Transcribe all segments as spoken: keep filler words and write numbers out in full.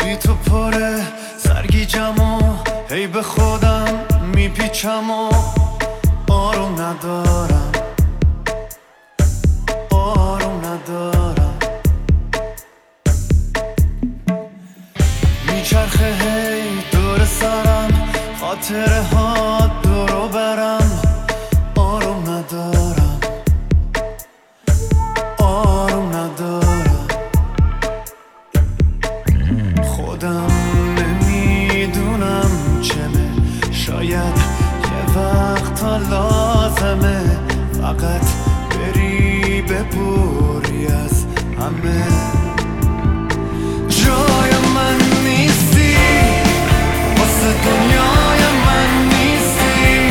بی تو پره سرگیجم و هی به خودم میپیچم و آروم ندارم آروم ندارم میچرخه هی دور سرم خاطره ها دورو برم آروم ندارم آروم ندارم خودم نمیدونم چمه شاید یه وقتا لازمه فقط بری ببوری از همه جای من نیستی واسه دنیای من نیستی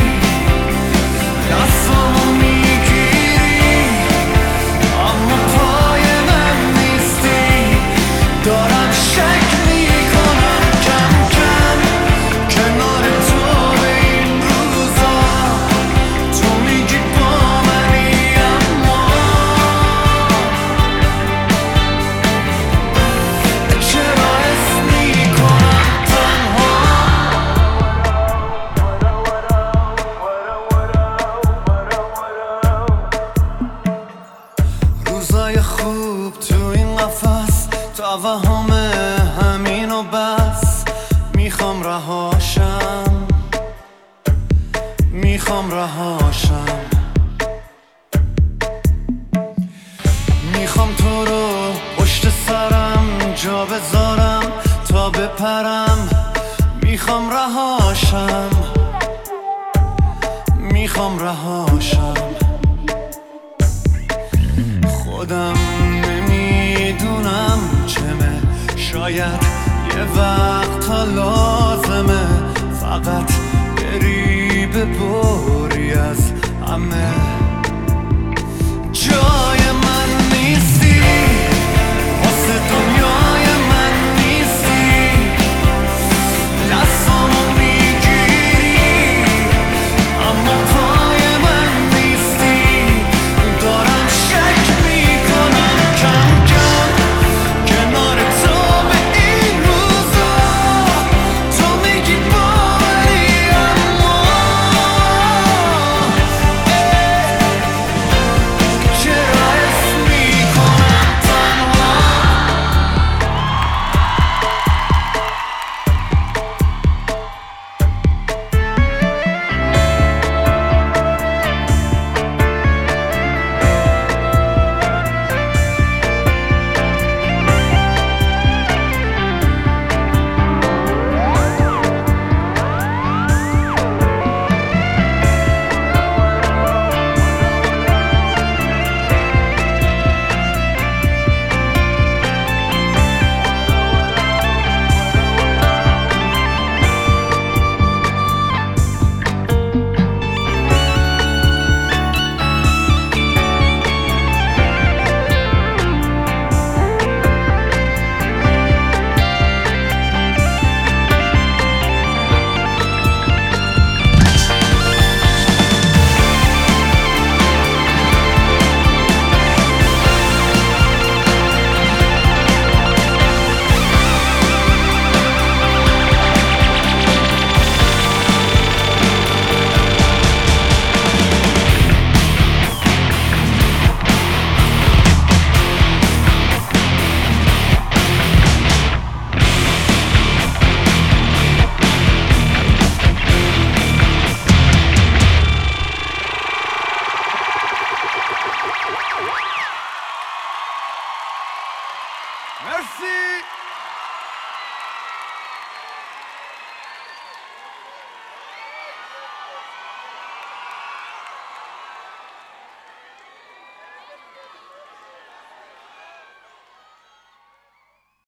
دستامو میگیری اما پای من نیستی دارم شک میکنم کم کم کنار تو به این روزا تو میگی با منی اما چرا حس میکنم تنها روزای خوب تو این قفس توهم همین و بس میخوام رهاشم میخوام رهاشم میخوام تو رو پشت سرم جا بذارم تا بپرم میخوام رهاشم میخوام رهاشم خودم نمیدونم چمه شاید یه وقتا لازمه فقط بری ببری از همه جای